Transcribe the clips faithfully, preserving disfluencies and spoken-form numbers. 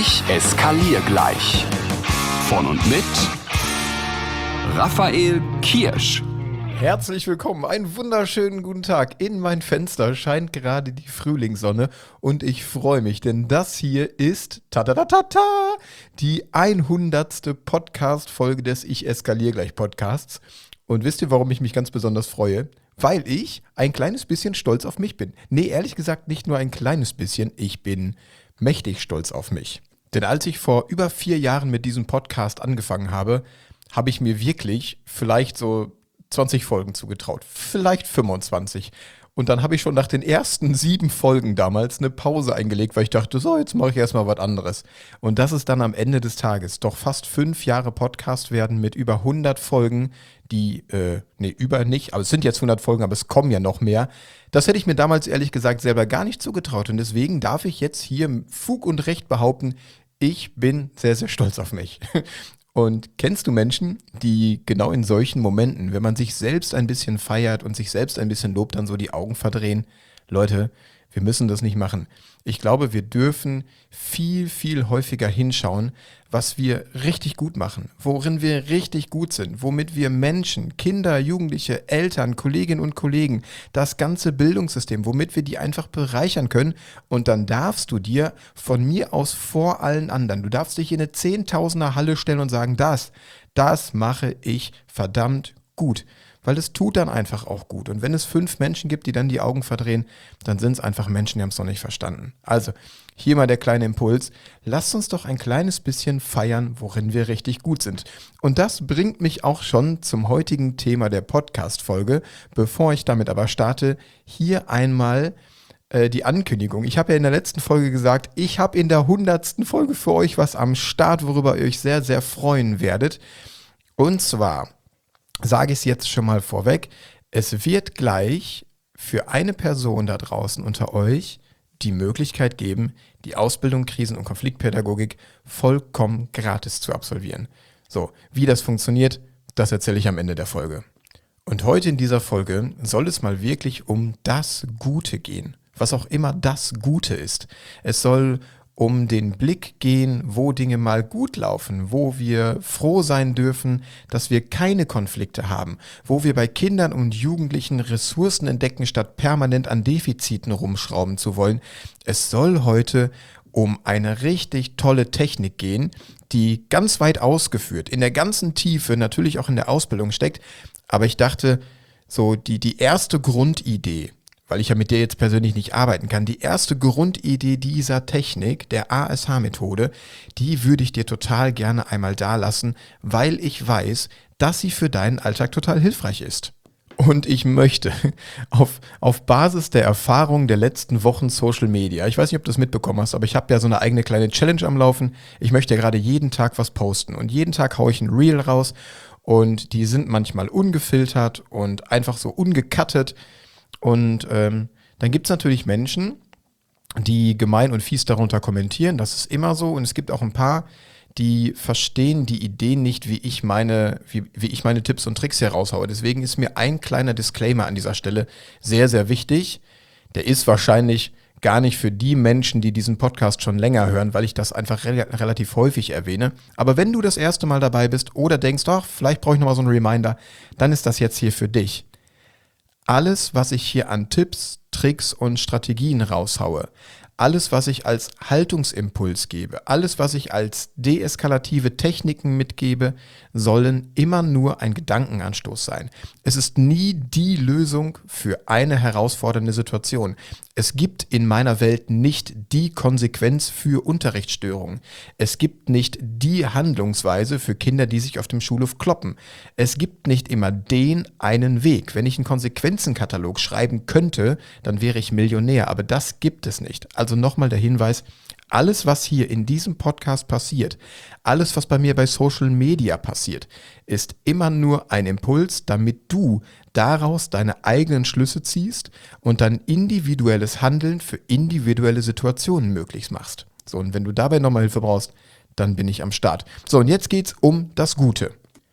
Ich eskaliere gleich. Von und mit Raphael Kirsch. Herzlich willkommen, einen wunderschönen guten Tag. In mein Fenster scheint gerade die Frühlingssonne und ich freue mich, denn das hier ist ta-ta-ta-ta-ta, die hundertste Podcast-Folge des Ich eskaliere gleich Podcasts. Und wisst ihr, warum ich mich ganz besonders freue? Weil ich ein kleines bisschen stolz auf mich bin. Nee, ehrlich gesagt nicht nur ein kleines bisschen, ich bin mächtig stolz auf mich. Denn als ich vor über vier Jahren mit diesem Podcast angefangen habe, habe ich mir wirklich vielleicht so zwanzig Folgen zugetraut, vielleicht fünfundzwanzig. Und dann habe ich schon nach den ersten sieben Folgen damals eine Pause eingelegt, weil ich dachte, so, jetzt mache ich erstmal was anderes. Und das ist dann am Ende des Tages doch fast fünf Jahre Podcast werden mit über hundert Folgen, die, äh, nee, über nicht, aber es sind jetzt hundert Folgen, aber es kommen ja noch mehr. Das hätte ich mir damals ehrlich gesagt selber gar nicht zugetraut. Und deswegen darf ich jetzt hier Fug und Recht behaupten, ich bin sehr, sehr stolz auf mich. Und kennst du Menschen, die genau in solchen Momenten, wenn man sich selbst ein bisschen feiert und sich selbst ein bisschen lobt, dann so die Augen verdrehen? Leute, wir müssen das nicht machen. Ich glaube, wir dürfen viel, viel häufiger hinschauen, was wir richtig gut machen, worin wir richtig gut sind, womit wir Menschen, Kinder, Jugendliche, Eltern, Kolleginnen und Kollegen, das ganze Bildungssystem, womit wir die einfach bereichern können. Und dann darfst du dir von mir aus vor allen anderen, du darfst dich in eine Zehntausender Halle stellen und sagen, das, das mache ich verdammt gut. Weil es tut dann einfach auch gut. Und wenn es fünf Menschen gibt, die dann die Augen verdrehen, dann sind es einfach Menschen, die haben es noch nicht verstanden. Also, hier mal der kleine Impuls. Lasst uns doch ein kleines bisschen feiern, worin wir richtig gut sind. Und das bringt mich auch schon zum heutigen Thema der Podcast-Folge. Bevor ich damit aber starte, hier einmal äh, die Ankündigung. Ich habe ja in der letzten Folge gesagt, ich habe in der hundertsten Folge für euch was am Start, worüber ihr euch sehr, sehr freuen werdet. Und zwar sage ich es jetzt schon mal vorweg, es wird gleich für eine Person da draußen unter euch die Möglichkeit geben, die Ausbildung Krisen- und Konfliktpädagogik vollkommen gratis zu absolvieren. So, wie das funktioniert, das erzähle ich am Ende der Folge. Und heute in dieser Folge soll es mal wirklich um das Gute gehen, was auch immer das Gute ist. Es soll um den Blick gehen, wo Dinge mal gut laufen, wo wir froh sein dürfen, dass wir keine Konflikte haben, wo wir bei Kindern und Jugendlichen Ressourcen entdecken, statt permanent an Defiziten rumschrauben zu wollen. Es soll heute um eine richtig tolle Technik gehen, die ganz weit ausgeführt, in der ganzen Tiefe, natürlich auch in der Ausbildung steckt. Aber ich dachte, so die, die erste Grundidee, weil ich ja mit der jetzt persönlich nicht arbeiten kann, die erste Grundidee dieser Technik, der A S H-Methode, die würde ich dir total gerne einmal da lassen, weil ich weiß, dass sie für deinen Alltag total hilfreich ist. Und ich möchte auf, auf Basis der Erfahrung der letzten Wochen Social Media, ich weiß nicht, ob du das mitbekommen hast, aber ich habe ja so eine eigene kleine Challenge am Laufen. Ich möchte ja gerade jeden Tag was posten und jeden Tag haue ich ein Reel raus und die sind manchmal ungefiltert und einfach so ungecuttet. Und ähm, dann gibt es natürlich Menschen, die gemein und fies darunter kommentieren. Das ist immer so. Und es gibt auch ein paar, die verstehen die Idee nicht, wie ich meine, wie, wie ich meine Tipps und Tricks hier raushaue. Deswegen ist mir ein kleiner Disclaimer an dieser Stelle sehr, sehr wichtig. Der ist wahrscheinlich gar nicht für die Menschen, die diesen Podcast schon länger hören, weil ich das einfach re- relativ häufig erwähne. Aber wenn du das erste Mal dabei bist oder denkst, ach, vielleicht brauche ich nochmal so einen Reminder, dann ist das jetzt hier für dich. Alles, was ich hier an Tipps, Tricks und Strategien raushaue, alles, was ich als Haltungsimpuls gebe, alles, was ich als deeskalative Techniken mitgebe, sollen immer nur ein Gedankenanstoß sein. Es ist nie die Lösung für eine herausfordernde Situation. Es gibt in meiner Welt nicht die Konsequenz für Unterrichtsstörungen. Es gibt nicht die Handlungsweise für Kinder, die sich auf dem Schulhof kloppen. Es gibt nicht immer den einen Weg. Wenn ich einen Konsequenzenkatalog schreiben könnte, dann wäre ich Millionär, aber das gibt es nicht. Also nochmal der Hinweis, alles, was hier in diesem Podcast passiert, alles, was bei mir bei Social Media passiert, ist immer nur ein Impuls, damit du daraus deine eigenen Schlüsse ziehst und dann individuelles Handeln für individuelle Situationen möglich machst. So, und wenn du dabei nochmal Hilfe brauchst, dann bin ich am Start. So, und jetzt geht's um das Gute.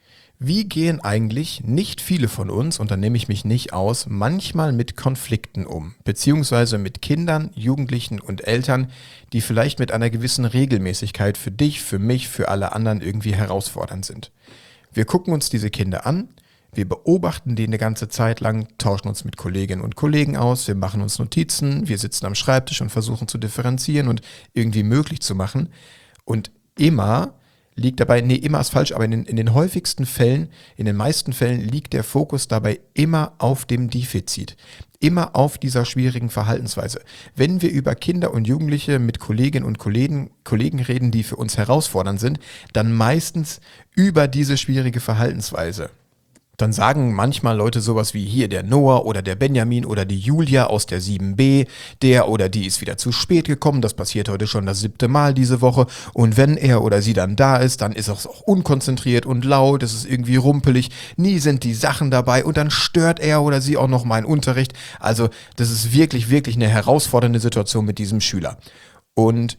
Wie gehen eigentlich nicht viele von uns, und da nehme ich mich nicht aus, manchmal mit Konflikten um, beziehungsweise mit Kindern, Jugendlichen und Eltern, die vielleicht mit einer gewissen Regelmäßigkeit für dich, für mich, für alle anderen irgendwie herausfordernd sind. Wir gucken uns diese Kinder an, wir beobachten die eine ganze Zeit lang, tauschen uns mit Kolleginnen und Kollegen aus, wir machen uns Notizen, wir sitzen am Schreibtisch und versuchen zu differenzieren und irgendwie möglich zu machen. Und immer liegt dabei, nee, immer ist falsch, aber in den, in den häufigsten Fällen, in den meisten Fällen liegt der Fokus dabei immer auf dem Defizit, immer auf dieser schwierigen Verhaltensweise. Wenn wir über Kinder und Jugendliche mit Kolleginnen und Kollegen, Kollegen reden, die für uns herausfordernd sind, dann meistens über diese schwierige Verhaltensweise. Dann sagen manchmal Leute sowas wie hier der Noah oder der Benjamin oder die Julia aus der sieben b, der oder die ist wieder zu spät gekommen, das passiert heute schon das siebte Mal diese Woche und wenn er oder sie dann da ist, dann ist es auch unkonzentriert und laut, es ist irgendwie rumpelig, nie sind die Sachen dabei und dann stört er oder sie auch noch meinen Unterricht. Also das ist wirklich, wirklich eine herausfordernde Situation mit diesem Schüler. Und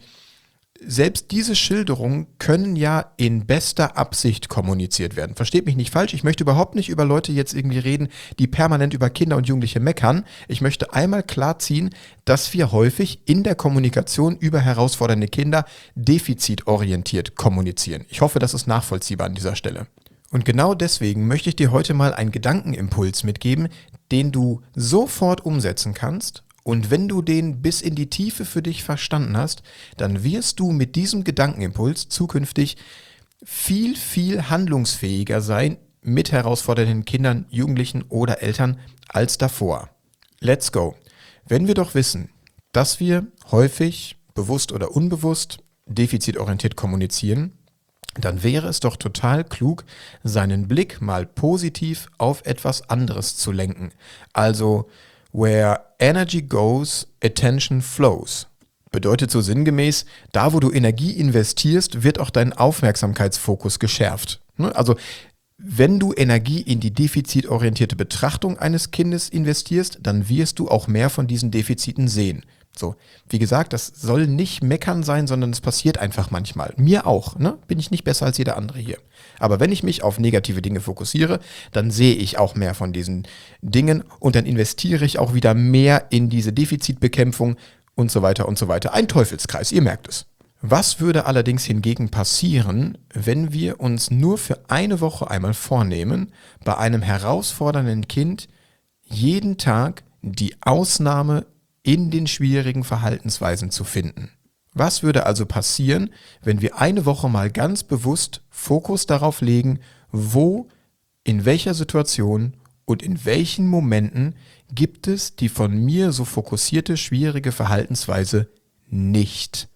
selbst diese Schilderungen können ja in bester Absicht kommuniziert werden. Versteht mich nicht falsch, ich möchte überhaupt nicht über Leute jetzt irgendwie reden, die permanent über Kinder und Jugendliche meckern. Ich möchte einmal klarziehen, dass wir häufig in der Kommunikation über herausfordernde Kinder defizitorientiert kommunizieren. Ich hoffe, das ist nachvollziehbar an dieser Stelle. Und genau deswegen möchte ich dir heute mal einen Gedankenimpuls mitgeben, den du sofort umsetzen kannst. Und wenn du den bis in die Tiefe für dich verstanden hast, dann wirst du mit diesem Gedankenimpuls zukünftig viel, viel handlungsfähiger sein mit herausfordernden Kindern, Jugendlichen oder Eltern als davor. Let's go. Wenn wir doch wissen, dass wir häufig, bewusst oder unbewusst, defizitorientiert kommunizieren, dann wäre es doch total klug, seinen Blick mal positiv auf etwas anderes zu lenken. Also where energy goes, attention flows. Bedeutet so sinngemäß, da wo du Energie investierst, wird auch dein Aufmerksamkeitsfokus geschärft. Also wenn du Energie in die defizitorientierte Betrachtung eines Kindes investierst, dann wirst du auch mehr von diesen Defiziten sehen. So, wie gesagt, das soll nicht meckern sein, sondern es passiert einfach manchmal. Mir auch, ne? Bin ich nicht besser als jeder andere hier. Aber wenn ich mich auf negative Dinge fokussiere, dann sehe ich auch mehr von diesen Dingen und dann investiere ich auch wieder mehr in diese Defizitbekämpfung und so weiter und so weiter. Ein Teufelskreis, ihr merkt es. Was würde allerdings hingegen passieren, wenn wir uns nur für eine Woche einmal vornehmen, bei einem herausfordernden Kind jeden Tag die Ausnahme in den schwierigen Verhaltensweisen zu finden? Was würde also passieren, wenn wir eine Woche mal ganz bewusst Fokus darauf legen, wo, in welcher Situation und in welchen Momenten gibt es die von mir so fokussierte schwierige Verhaltensweise nicht?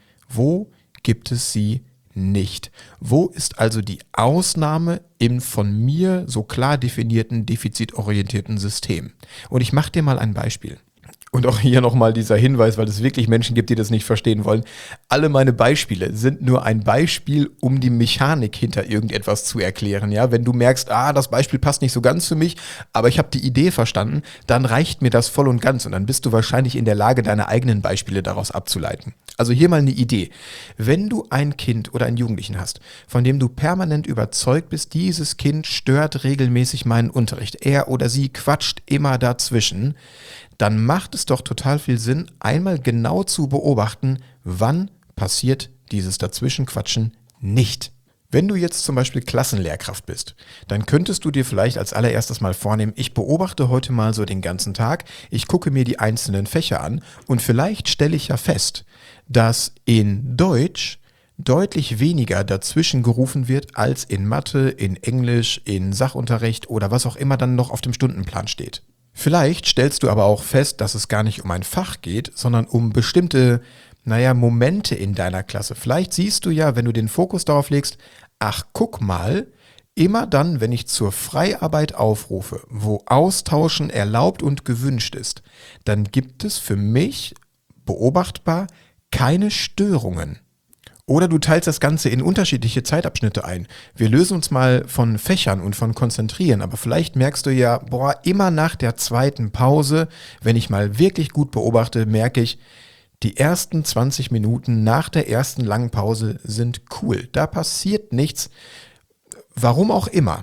Wo gibt es sie nicht? Wo ist also die Ausnahme im von mir so klar definierten defizitorientierten System? Und ich mache dir mal ein Beispiel. Und auch hier nochmal dieser Hinweis, weil es wirklich Menschen gibt, die das nicht verstehen wollen. Alle meine Beispiele sind nur ein Beispiel, um die Mechanik hinter irgendetwas zu erklären. Ja, wenn du merkst, ah, das Beispiel passt nicht so ganz für mich, aber ich habe die Idee verstanden, dann reicht mir das voll und ganz und dann bist du wahrscheinlich in der Lage, deine eigenen Beispiele daraus abzuleiten. Also hier mal eine Idee. Wenn du ein Kind oder einen Jugendlichen hast, von dem du permanent überzeugt bist, dieses Kind stört regelmäßig meinen Unterricht, er oder sie quatscht immer dazwischen, dann macht es doch total viel Sinn, einmal genau zu beobachten, wann passiert dieses Dazwischenquatschen nicht. Wenn du jetzt zum Beispiel Klassenlehrkraft bist, dann könntest du dir vielleicht als allererstes mal vornehmen, ich beobachte heute mal so den ganzen Tag, ich gucke mir die einzelnen Fächer an und vielleicht stelle ich ja fest, dass in Deutsch deutlich weniger dazwischen gerufen wird als in Mathe, in Englisch, in Sachunterricht oder was auch immer dann noch auf dem Stundenplan steht. Vielleicht stellst du aber auch fest, dass es gar nicht um ein Fach geht, sondern um bestimmte, naja, Momente in deiner Klasse. Vielleicht siehst du ja, wenn du den Fokus darauf legst, ach, guck mal, immer dann, wenn ich zur Freiarbeit aufrufe, wo Austauschen erlaubt und gewünscht ist, dann gibt es für mich beobachtbar keine Störungen. Oder du teilst das Ganze in unterschiedliche Zeitabschnitte ein. Wir lösen uns mal von Fächern und von Konzentrieren, aber vielleicht merkst du ja, boah, immer nach der zweiten Pause, wenn ich mal wirklich gut beobachte, merke ich, die ersten zwanzig Minuten nach der ersten langen Pause sind cool. Da passiert nichts, warum auch immer.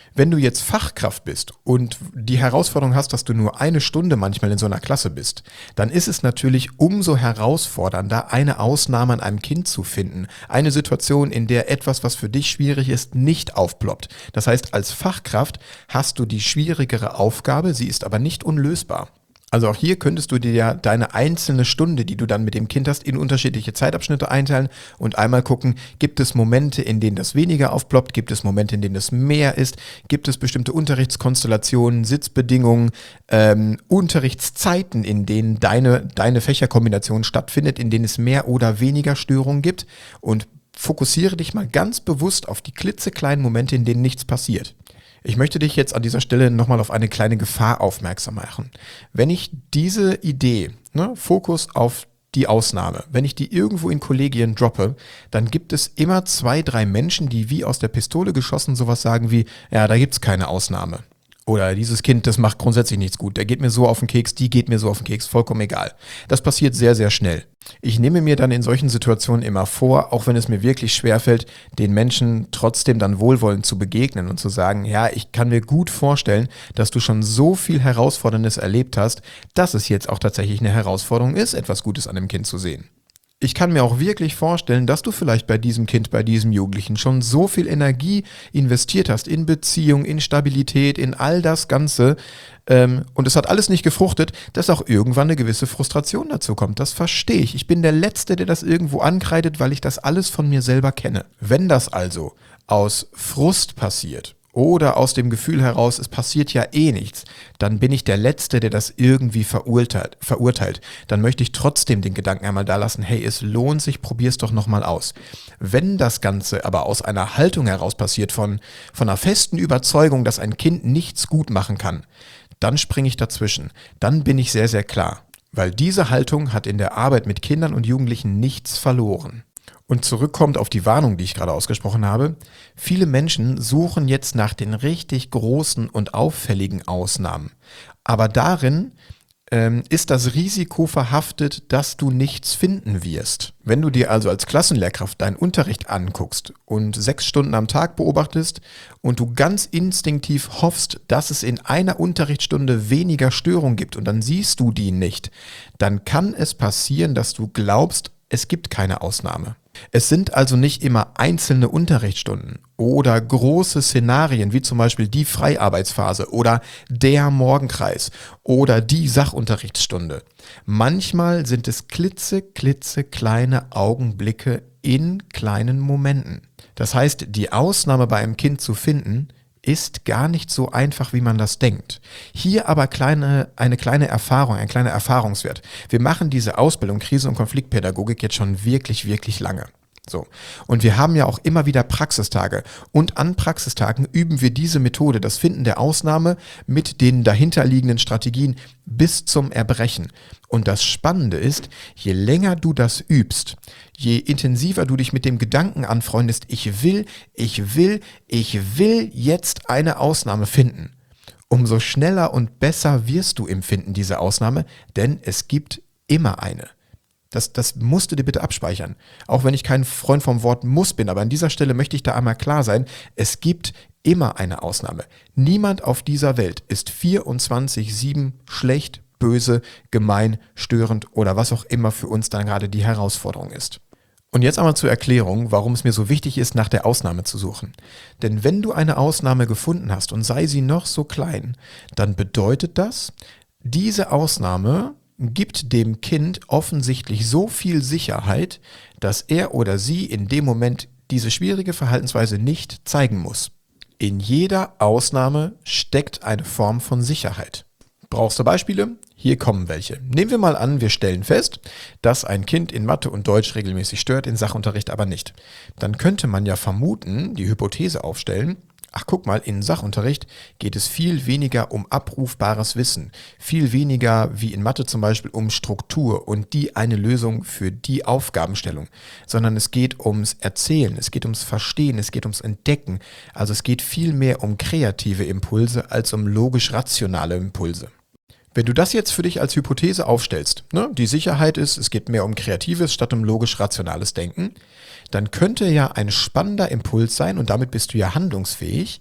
Wenn du jetzt Fachkraft bist und die Herausforderung hast, dass du nur eine Stunde manchmal in so einer Klasse bist, dann ist es natürlich umso herausfordernder, eine Ausnahme an einem Kind zu finden. Eine Situation, in der etwas, was für dich schwierig ist, nicht aufploppt. Das heißt, als Fachkraft hast du die schwierigere Aufgabe, sie ist aber nicht unlösbar. Also auch hier könntest du dir ja deine einzelne Stunde, die du dann mit dem Kind hast, in unterschiedliche Zeitabschnitte einteilen und einmal gucken, gibt es Momente, in denen das weniger aufploppt, gibt es Momente, in denen es mehr ist, gibt es bestimmte Unterrichtskonstellationen, Sitzbedingungen, ähm, Unterrichtszeiten, in denen deine, deine Fächerkombination stattfindet, in denen es mehr oder weniger Störungen gibt, und fokussiere dich mal ganz bewusst auf die klitzekleinen Momente, in denen nichts passiert. Ich möchte dich jetzt an dieser Stelle nochmal auf eine kleine Gefahr aufmerksam machen. Wenn ich diese Idee, ne, Fokus auf die Ausnahme, wenn ich die irgendwo in Kollegien droppe, dann gibt es immer zwei, drei Menschen, die wie aus der Pistole geschossen sowas sagen wie, ja, da gibt's keine Ausnahme. Oder dieses Kind, das macht grundsätzlich nichts gut, der geht mir so auf den Keks, die geht mir so auf den Keks, vollkommen egal. Das passiert sehr, sehr schnell. Ich nehme mir dann in solchen Situationen immer vor, auch wenn es mir wirklich schwerfällt, den Menschen trotzdem dann wohlwollend zu begegnen und zu sagen, ja, ich kann mir gut vorstellen, dass du schon so viel Herausforderndes erlebt hast, dass es jetzt auch tatsächlich eine Herausforderung ist, etwas Gutes an dem Kind zu sehen. Ich kann mir auch wirklich vorstellen, dass du vielleicht bei diesem Kind, bei diesem Jugendlichen schon so viel Energie investiert hast in Beziehung, in Stabilität, in all das Ganze, ähm, und es hat alles nicht gefruchtet, dass auch irgendwann eine gewisse Frustration dazu kommt. Das verstehe ich. Ich bin der Letzte, der das irgendwo ankreidet, weil ich das alles von mir selber kenne. Wenn das also aus Frust passiert oder aus dem Gefühl heraus, es passiert ja eh nichts, dann bin ich der Letzte, der das irgendwie verurteilt. verurteilt. Dann möchte ich trotzdem den Gedanken einmal da lassen, hey, es lohnt sich, probier's doch nochmal aus. Wenn das Ganze aber aus einer Haltung heraus passiert, von, von einer festen Überzeugung, dass ein Kind nichts gut machen kann, dann springe ich dazwischen. Dann bin ich sehr, sehr klar. Weil diese Haltung hat in der Arbeit mit Kindern und Jugendlichen nichts verloren. Und zurückkommt auf die Warnung, die ich gerade ausgesprochen habe. Viele Menschen suchen jetzt nach den richtig großen und auffälligen Ausnahmen. Aber darin ähm, ist das Risiko verhaftet, dass du nichts finden wirst. Wenn du dir also als Klassenlehrkraft deinen Unterricht anguckst und sechs Stunden am Tag beobachtest und du ganz instinktiv hoffst, dass es in einer Unterrichtsstunde weniger Störung gibt und dann siehst du die nicht, dann kann es passieren, dass du glaubst, es gibt keine Ausnahme. Es sind also nicht immer einzelne Unterrichtsstunden oder große Szenarien, wie zum Beispiel die Freiarbeitsphase oder der Morgenkreis oder die Sachunterrichtsstunde. Manchmal sind es klitze, klitze kleine Augenblicke in kleinen Momenten. Das heißt, die Ausnahme bei einem Kind zu finden, ist gar nicht so einfach, wie man das denkt. Hier aber kleine, eine kleine Erfahrung, ein kleiner Erfahrungswert. Wir machen diese Ausbildung Krisen- und Konfliktpädagogik jetzt schon wirklich, wirklich lange. So. Und wir haben ja auch immer wieder Praxistage. Und an Praxistagen üben wir diese Methode, das Finden der Ausnahme mit den dahinterliegenden Strategien bis zum Erbrechen. Und das Spannende ist, je länger du das übst, je intensiver du dich mit dem Gedanken anfreundest, ich will, ich will, ich will jetzt eine Ausnahme finden, umso schneller und besser wirst du im Finden dieser Ausnahme, denn es gibt immer eine. Das, das musst du dir bitte abspeichern. Auch wenn ich kein Freund vom Wort muss bin, aber an dieser Stelle möchte ich da einmal klar sein, es gibt immer eine Ausnahme. Niemand auf dieser Welt ist vierundzwanzig sieben schlecht, böse, gemein, störend oder was auch immer für uns dann gerade die Herausforderung ist. Und jetzt einmal zur Erklärung, warum es mir so wichtig ist, nach der Ausnahme zu suchen. Denn wenn du eine Ausnahme gefunden hast und sei sie noch so klein, dann bedeutet das, diese Ausnahme gibt dem Kind offensichtlich so viel Sicherheit, dass er oder sie in dem Moment diese schwierige Verhaltensweise nicht zeigen muss. In jeder Ausnahme steckt eine Form von Sicherheit. Brauchst du Beispiele? Hier kommen welche. Nehmen wir mal an, wir stellen fest, dass ein Kind in Mathe und Deutsch regelmäßig stört, in Sachunterricht aber nicht. Dann könnte man ja vermuten, die Hypothese aufstellen, ach guck mal, in Sachunterricht geht es viel weniger um abrufbares Wissen, viel weniger wie in Mathe zum Beispiel um Struktur und die eine Lösung für die Aufgabenstellung, sondern es geht ums Erzählen, es geht ums Verstehen, es geht ums Entdecken, also es geht viel mehr um kreative Impulse als um logisch-rationale Impulse. Wenn du das jetzt für dich als Hypothese aufstellst, ne, die Sicherheit ist, es geht mehr um kreatives statt um logisch-rationales Denken, dann könnte ja ein spannender Impuls sein, und damit bist du ja handlungsfähig,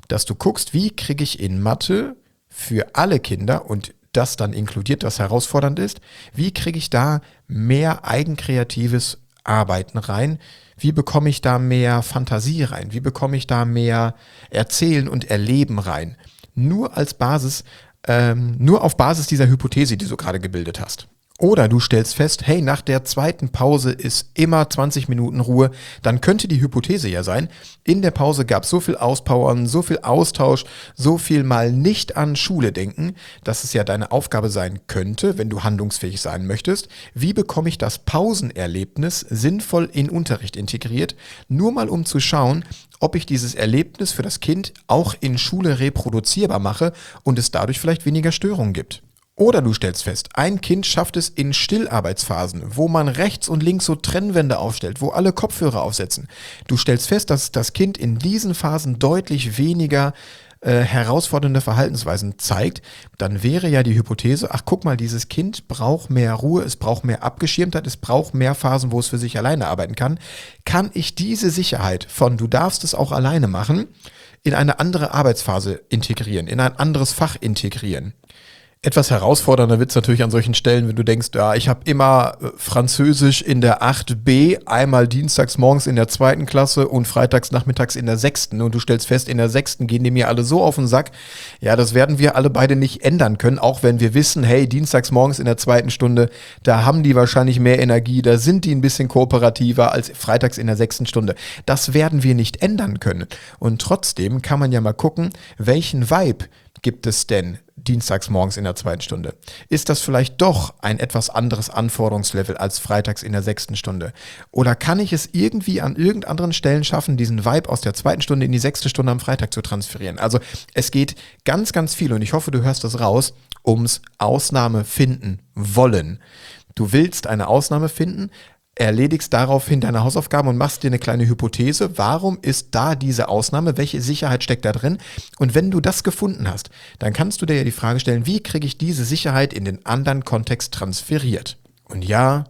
dass du guckst, wie kriege ich in Mathe für alle Kinder und das dann inkludiert, was herausfordernd ist, wie kriege ich da mehr eigenkreatives Arbeiten rein? Wie bekomme ich da mehr Fantasie rein? Wie bekomme ich da mehr Erzählen und Erleben rein? Nur als Basis, ähm, nur auf Basis dieser Hypothese, die du gerade gebildet hast. Oder du stellst fest, hey, nach der zweiten Pause ist immer zwanzig Minuten Ruhe. Dann könnte die Hypothese ja sein, in der Pause gab es so viel Auspowern, so viel Austausch, so viel mal nicht an Schule denken, dass es ja deine Aufgabe sein könnte, wenn du handlungsfähig sein möchtest. Wie bekomme ich das Pausenerlebnis sinnvoll in Unterricht integriert? Nur mal um zu schauen, ob ich dieses Erlebnis für das Kind auch in Schule reproduzierbar mache und es dadurch vielleicht weniger Störungen gibt. Oder du stellst fest, ein Kind schafft es in Stillarbeitsphasen, wo man rechts und links so Trennwände aufstellt, wo alle Kopfhörer aufsetzen. Du stellst fest, dass das Kind in diesen Phasen deutlich weniger äh, herausfordernde Verhaltensweisen zeigt. Dann wäre ja die Hypothese, ach guck mal, dieses Kind braucht mehr Ruhe, es braucht mehr Abgeschirmtheit, es braucht mehr Phasen, wo es für sich alleine arbeiten kann. Kann ich diese Sicherheit von du darfst es auch alleine machen, in eine andere Arbeitsphase integrieren, in ein anderes Fach integrieren? Etwas herausfordernder wird es natürlich an solchen Stellen, wenn du denkst, ja, ich habe immer Französisch in der acht b, einmal dienstags morgens in der zweiten Klasse und freitags nachmittags in der sechsten und du stellst fest, in der sechsten gehen die mir alle so auf den Sack. Ja, das werden wir alle beide nicht ändern können, auch wenn wir wissen, hey, dienstags morgens in der zweiten Stunde, da haben die wahrscheinlich mehr Energie, da sind die ein bisschen kooperativer als freitags in der sechsten Stunde. Das werden wir nicht ändern können. Und trotzdem kann man ja mal gucken, welchen Vibe gibt es denn dienstags morgens in der zweiten Stunde? Ist das vielleicht doch ein etwas anderes Anforderungslevel als freitags in der sechsten Stunde? Oder kann ich es irgendwie an irgendeinen anderen Stellen schaffen, diesen Vibe aus der zweiten Stunde in die sechste Stunde am Freitag zu transferieren? Also es geht ganz, ganz viel, und ich hoffe, du hörst das raus, ums Ausnahme finden wollen. Du willst eine Ausnahme finden, erledigst daraufhin deine Hausaufgaben und machst dir eine kleine Hypothese. Warum ist da diese Ausnahme? Welche Sicherheit steckt da drin? Und wenn du das gefunden hast, dann kannst du dir ja die Frage stellen, wie kriege ich diese Sicherheit in den anderen Kontext transferiert? Und ja,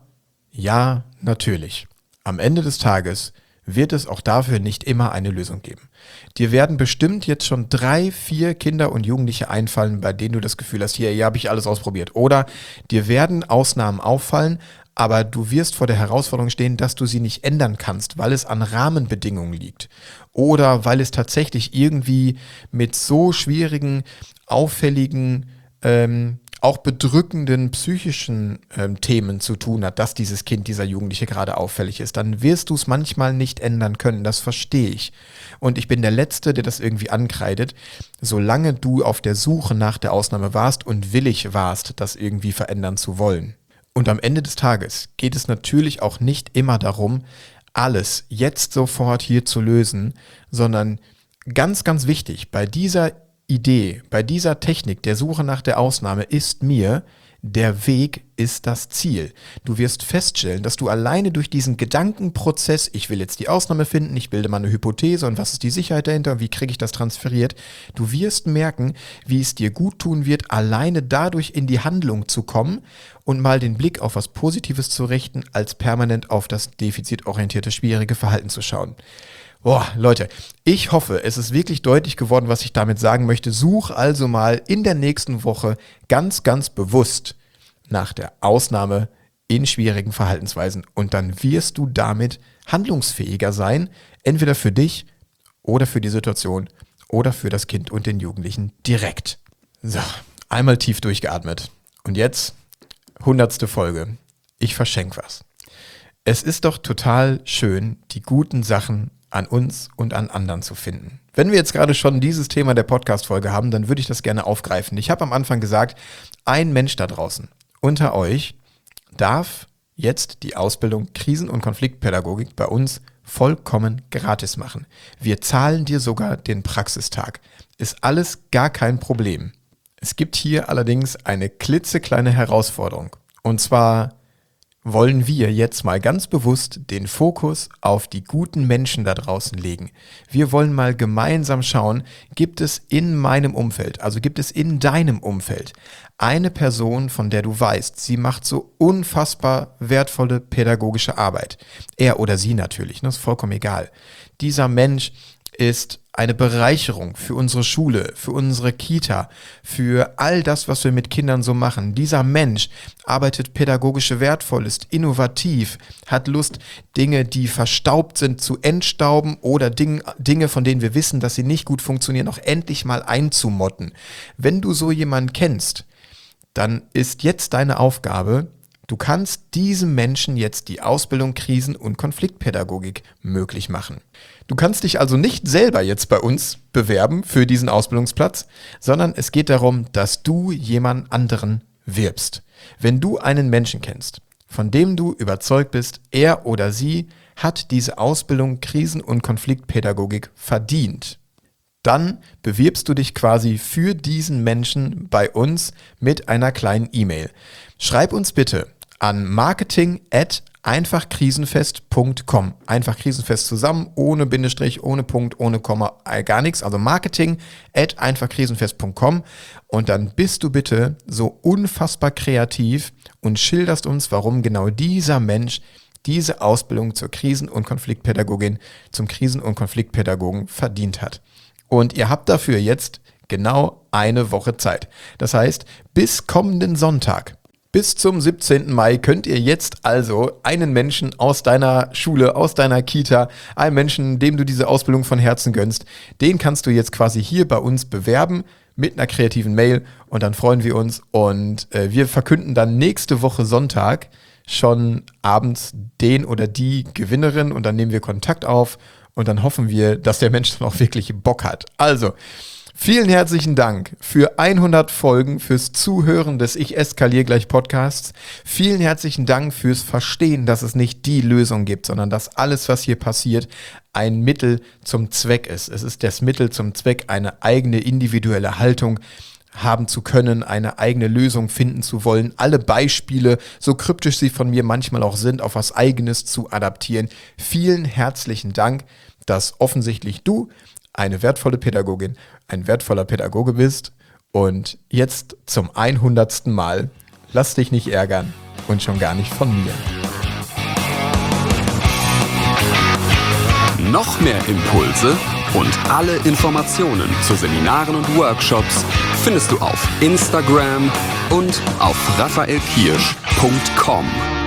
ja, natürlich. Am Ende des Tages wird es auch dafür nicht immer eine Lösung geben. Dir werden bestimmt jetzt schon drei, vier Kinder und Jugendliche einfallen, bei denen du das Gefühl hast, hier, hier habe ich alles ausprobiert. Oder dir werden Ausnahmen auffallen, aber du wirst vor der Herausforderung stehen, dass du sie nicht ändern kannst, weil es an Rahmenbedingungen liegt. Oder weil es tatsächlich irgendwie mit so schwierigen, auffälligen, ähm, auch bedrückenden psychischen ähm, Themen zu tun hat, dass dieses Kind, dieser Jugendliche gerade auffällig ist. Dann wirst du es manchmal nicht ändern können, das verstehe ich. Und ich bin der Letzte, der das irgendwie ankreidet, solange du auf der Suche nach der Ausnahme warst und willig warst, das irgendwie verändern zu wollen. Und am Ende des Tages geht es natürlich auch nicht immer darum, alles jetzt sofort hier zu lösen, sondern ganz, ganz wichtig, bei dieser Idee, bei dieser Technik der Suche nach der Ausnahme ist mir, der Weg ist das Ziel. Du wirst feststellen, dass du alleine durch diesen Gedankenprozess, ich will jetzt die Ausnahme finden, ich bilde mal eine Hypothese und was ist die Sicherheit dahinter und wie kriege ich das transferiert, du wirst merken, wie es dir gut tun wird, alleine dadurch in die Handlung zu kommen und mal den Blick auf was Positives zu richten, als permanent auf das defizitorientierte, schwierige Verhalten zu schauen. Boah, Leute, ich hoffe, es ist wirklich deutlich geworden, was ich damit sagen möchte. Such also mal in der nächsten Woche ganz, ganz bewusst nach der Ausnahme in schwierigen Verhaltensweisen und dann wirst du damit handlungsfähiger sein, entweder für dich oder für die Situation oder für das Kind und den Jugendlichen direkt. So, einmal tief durchgeatmet. Und jetzt, hundertste Folge. Ich verschenke was. Es ist doch total schön, die guten Sachen an uns und an anderen zu finden. Wenn wir jetzt gerade schon dieses Thema der Podcast-Folge haben, dann würde ich das gerne aufgreifen. Ich habe am Anfang gesagt, ein Mensch da draußen unter euch darf jetzt die Ausbildung Krisen- und Konfliktpädagogik bei uns vollkommen gratis machen. Wir zahlen dir sogar den Praxistag. Ist alles gar kein Problem. Es gibt hier allerdings eine klitzekleine Herausforderung. Und zwar wollen wir jetzt mal ganz bewusst den Fokus auf die guten Menschen da draußen legen. Wir wollen mal gemeinsam schauen, gibt es in meinem Umfeld, also gibt es in deinem Umfeld eine Person, von der du weißt, sie macht so unfassbar wertvolle pädagogische Arbeit. Er oder sie natürlich, das ist vollkommen egal. Dieser Mensch ist eine Bereicherung für unsere Schule, für unsere Kita, für all das, was wir mit Kindern so machen. Dieser Mensch arbeitet pädagogisch wertvoll, ist innovativ, hat Lust, Dinge, die verstaubt sind, zu entstauben oder Ding, Dinge, von denen wir wissen, dass sie nicht gut funktionieren, noch endlich mal einzumotten. Wenn du so jemanden kennst, dann ist jetzt deine Aufgabe, du kannst diesem Menschen jetzt die Ausbildung Krisen- und Konfliktpädagogik möglich machen. Du kannst dich also nicht selber jetzt bei uns bewerben für diesen Ausbildungsplatz, sondern es geht darum, dass du jemand anderen wirbst. Wenn du einen Menschen kennst, von dem du überzeugt bist, er oder sie hat diese Ausbildung Krisen- und Konfliktpädagogik verdient, dann bewirbst du dich quasi für diesen Menschen bei uns mit einer kleinen E-Mail. Schreib uns bitte an marketing at einfachkrisenfest punkt com. Einfach Krisenfest zusammen, ohne Bindestrich, ohne Punkt, ohne Komma, gar nichts. Also marketing at einfachkrisenfest punkt com. Und dann bist du bitte so unfassbar kreativ und schilderst uns, warum genau dieser Mensch diese Ausbildung zur Krisen- und Konfliktpädagogin, zum Krisen- und Konfliktpädagogen verdient hat. Und ihr habt dafür jetzt genau eine Woche Zeit. Das heißt, bis kommenden Sonntag, bis zum siebzehnten Mai könnt ihr jetzt also einen Menschen aus deiner Schule, aus deiner Kita, einen Menschen, dem du diese Ausbildung von Herzen gönnst, den kannst du jetzt quasi hier bei uns bewerben mit einer kreativen Mail und dann freuen wir uns und äh, wir verkünden dann nächste Woche Sonntag schon abends den oder die Gewinnerin und dann nehmen wir Kontakt auf und dann hoffen wir, dass der Mensch dann auch wirklich Bock hat. Also, vielen herzlichen Dank für hundert Folgen, fürs Zuhören des Ich eskaliere gleich Podcasts. Vielen herzlichen Dank fürs Verstehen, dass es nicht die Lösung gibt, sondern dass alles, was hier passiert, ein Mittel zum Zweck ist. Es ist das Mittel zum Zweck, eine eigene individuelle Haltung haben zu können, eine eigene Lösung finden zu wollen, alle Beispiele, so kryptisch sie von mir manchmal auch sind, auf was Eigenes zu adaptieren. Vielen herzlichen Dank, dass offensichtlich du eine wertvolle Pädagogin, ein wertvoller Pädagoge bist und jetzt zum hundertsten Mal, lass dich nicht ärgern und schon gar nicht von mir. Noch mehr Impulse und alle Informationen zu Seminaren und Workshops findest du auf Instagram und auf raphaelkirsch punkt com.